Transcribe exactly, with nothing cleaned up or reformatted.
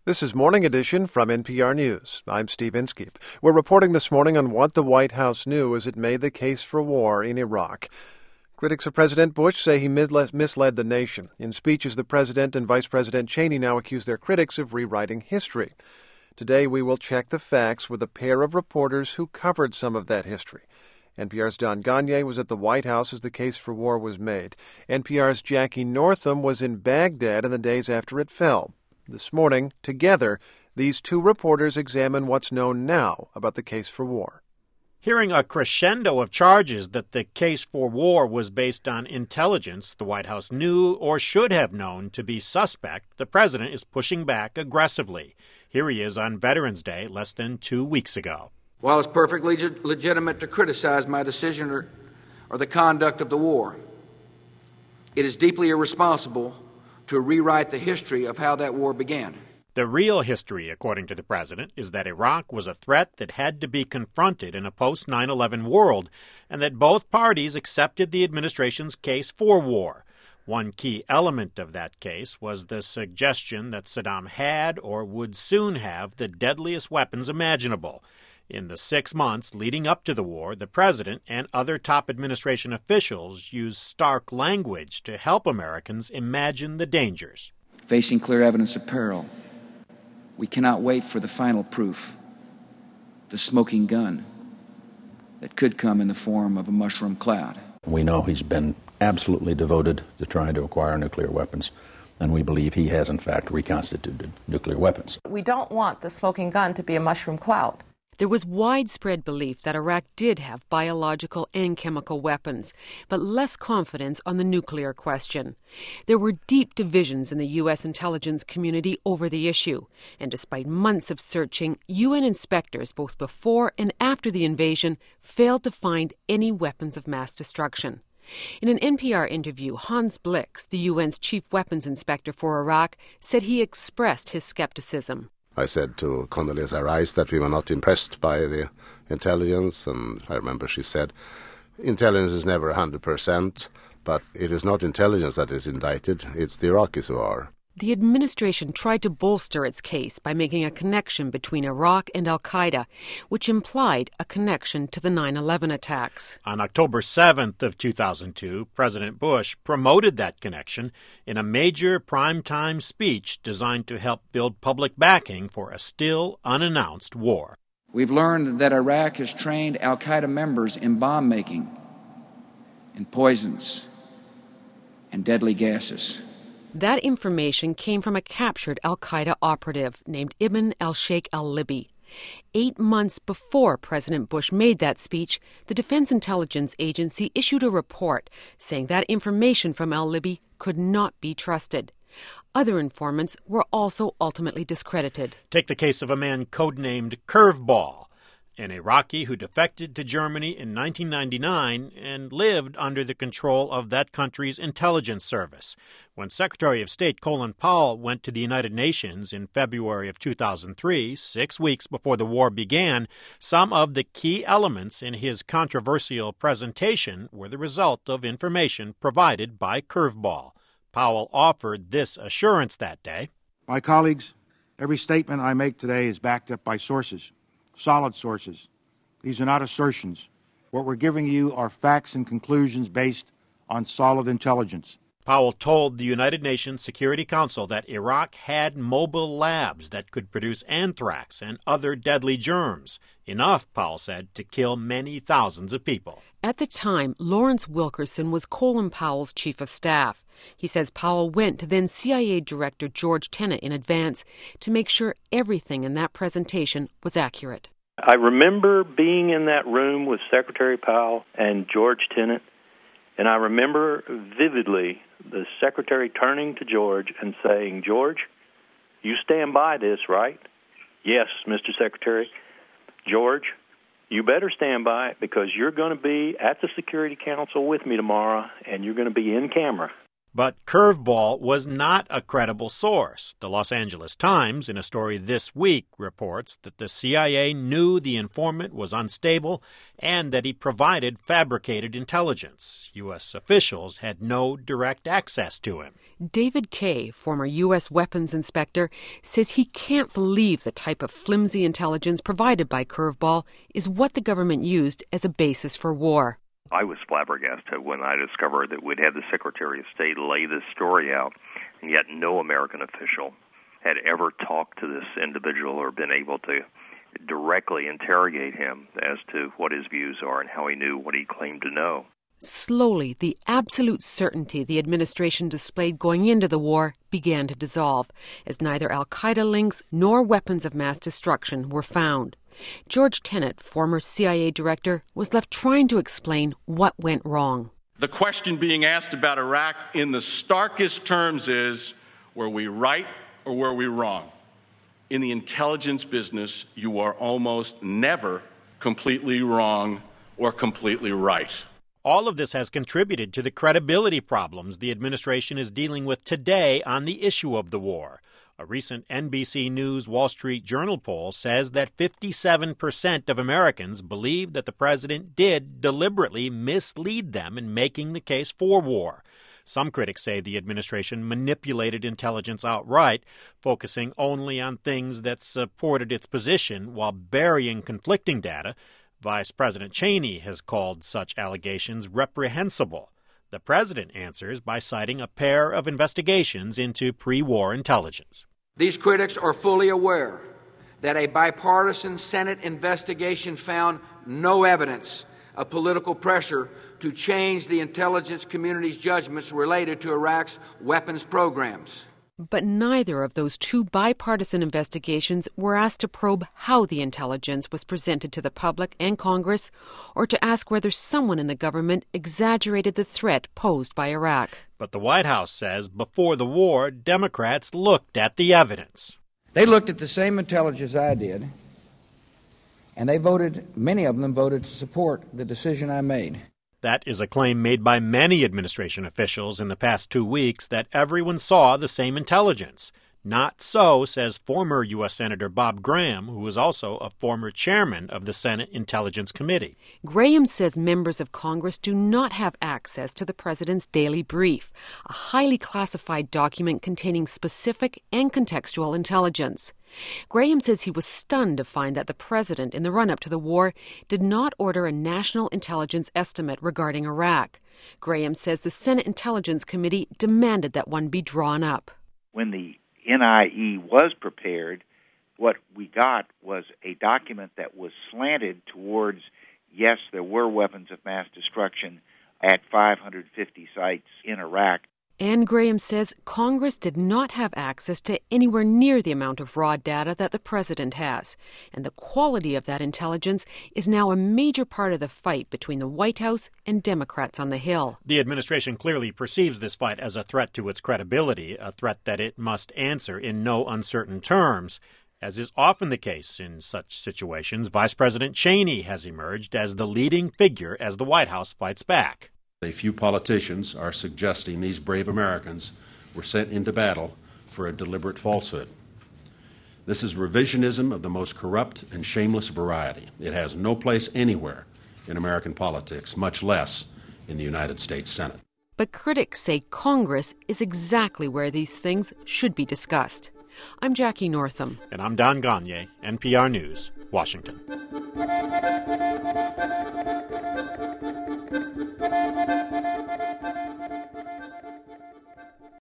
This is Morning Edition from N P R News. I'm Steve Inskeep. We're reporting this morning on what the White House knew as it made the case for war in Iraq. Critics of President Bush say he misled the nation. In speeches, the president and Vice President Cheney now accuse their critics of rewriting history. Today, we will check the facts with a pair of reporters who covered some of that history. N P R's Don Gonyea was at the White House as the case for war was made. N P R's Jackie Northam was in Baghdad in the days after it fell. This morning, together, these two reporters examine what's known now about the case for war. Hearing a crescendo of charges that the case for war was based on intelligence the White House knew or should have known to be suspect, the president is pushing back aggressively. Here he is on Veterans Day less than two weeks ago. While it's perfectly legitimate to criticize my decision or, or the conduct of the war, it is deeply irresponsible to rewrite the history of how that war began. The real history, according to the president, is that Iraq was a threat that had to be confronted in a post nine eleven world, and that both parties accepted the administration's case for war. One key element of that case was the suggestion that Saddam had or would soon have the deadliest weapons imaginable. In the six months leading up to the war, the president and other top administration officials used stark language to help Americans imagine the dangers. Facing clear evidence of peril, we cannot wait for the final proof, the smoking gun that could come in the form of a mushroom cloud. We know he's been absolutely devoted to trying to acquire nuclear weapons, and we believe he has, in fact, reconstituted nuclear weapons. We don't want the smoking gun to be a mushroom cloud. There was widespread belief that Iraq did have biological and chemical weapons, but less confidence on the nuclear question. There were deep divisions in the U S intelligence community over the issue, and despite months of searching, U N inspectors both before and after the invasion failed to find any weapons of mass destruction. In an N P R interview, Hans Blix, the U N's chief weapons inspector for Iraq, said he expressed his skepticism. I said to Condoleezza Rice that we were not impressed by the intelligence, and I remember she said, intelligence is never one hundred percent, but it is not intelligence that is indicted, it's the Iraqis who are. The administration tried to bolster its case by making a connection between Iraq and al-Qaeda, which implied a connection to the nine eleven attacks. On October seventh of two thousand two, President Bush promoted that connection in a major primetime speech designed to help build public backing for a still unannounced war. We've learned that Iraq has trained al-Qaeda members in bomb making, in poisons, and deadly gases. That information came from a captured al-Qaeda operative named Ibn al-Sheikh al-Libi. Eight months before President Bush made that speech, the Defense Intelligence Agency issued a report saying that information from al-Libi could not be trusted. Other informants were also ultimately discredited. Take the case of a man codenamed Curveball, an Iraqi who defected to Germany in nineteen ninety-nine and lived under the control of that country's intelligence service. When Secretary of State Colin Powell went to the United Nations in February of two thousand three, six weeks before the war began, some of the key elements in his controversial presentation were the result of information provided by Curveball. Powell offered this assurance that day. My colleagues, every statement I make today is backed up by sources. Solid sources. These are not assertions. What we're giving you are facts and conclusions based on solid intelligence. Powell told the United Nations Security Council that Iraq had mobile labs that could produce anthrax and other deadly germs. Enough, Powell said, to kill many thousands of people. At the time, Lawrence Wilkerson was Colin Powell's chief of staff. He says Powell went to then C I A Director George Tenet in advance to make sure everything in that presentation was accurate. I remember being in that room with Secretary Powell and George Tenet, and I remember vividly the secretary turning to George and saying, "George, you stand by this, right?" "Yes, Mister Secretary." "George, you better stand by it because you're going to be at the Security Council with me tomorrow, and you're going to be in camera." But Curveball was not a credible source. The Los Angeles Times, in a story this week, reports that the C I A knew the informant was unstable and that he provided fabricated intelligence. U S officials had no direct access to him. David Kay, former U S weapons inspector, says he can't believe the type of flimsy intelligence provided by Curveball is what the government used as a basis for war. I was flabbergasted when I discovered that we'd had the Secretary of State lay this story out, and yet no American official had ever talked to this individual or been able to directly interrogate him as to what his views are and how he knew what he claimed to know. Slowly, the absolute certainty the administration displayed going into the war began to dissolve, as neither al-Qaeda links nor weapons of mass destruction were found. George Tenet, former C I A director, was left trying to explain what went wrong. The question being asked about Iraq in the starkest terms is, were we right or were we wrong? In the intelligence business, you are almost never completely wrong or completely right. All of this has contributed to the credibility problems the administration is dealing with today on the issue of the war. A recent N B C News Wall Street Journal poll says that fifty-seven percent of Americans believe that the president did deliberately mislead them in making the case for war. Some critics say the administration manipulated intelligence outright, focusing only on things that supported its position while burying conflicting data. Vice President Cheney has called such allegations reprehensible. The president answers by citing a pair of investigations into pre-war intelligence. These critics are fully aware that a bipartisan Senate investigation found no evidence of political pressure to change the intelligence community's judgments related to Iraq's weapons programs. But neither of those two bipartisan investigations were asked to probe how the intelligence was presented to the public and Congress, or to ask whether someone in the government exaggerated the threat posed by Iraq. But the White House says before the war, Democrats looked at the evidence. They looked at the same intelligence I did, and they voted, many of them voted to support the decision I made. That is a claim made by many administration officials in the past two weeks that everyone saw the same intelligence. Not so, says former U S Senator Bob Graham, who is also a former chairman of the Senate Intelligence Committee. Graham says members of Congress do not have access to the president's daily brief, a highly classified document containing specific and contextual intelligence. Graham says he was stunned to find that the president, in the run-up to the war, did not order a national intelligence estimate regarding Iraq. Graham says the Senate Intelligence Committee demanded that one be drawn up. When the N I E was prepared, what we got was a document that was slanted towards, yes, there were weapons of mass destruction at five hundred fifty sites in Iraq. And Graham says Congress did not have access to anywhere near the amount of raw data that the president has. And the quality of that intelligence is now a major part of the fight between the White House and Democrats on the Hill. The administration clearly perceives this fight as a threat to its credibility, a threat that it must answer in no uncertain terms. As is often the case in such situations, Vice President Cheney has emerged as the leading figure as the White House fights back. A few politicians are suggesting these brave Americans were sent into battle for a deliberate falsehood. This is revisionism of the most corrupt and shameless variety. It has no place anywhere in American politics, much less in the United States Senate. But critics say Congress is exactly where these things should be discussed. I'm Jackie Northam. And I'm Don Gagné, N P R News, Washington.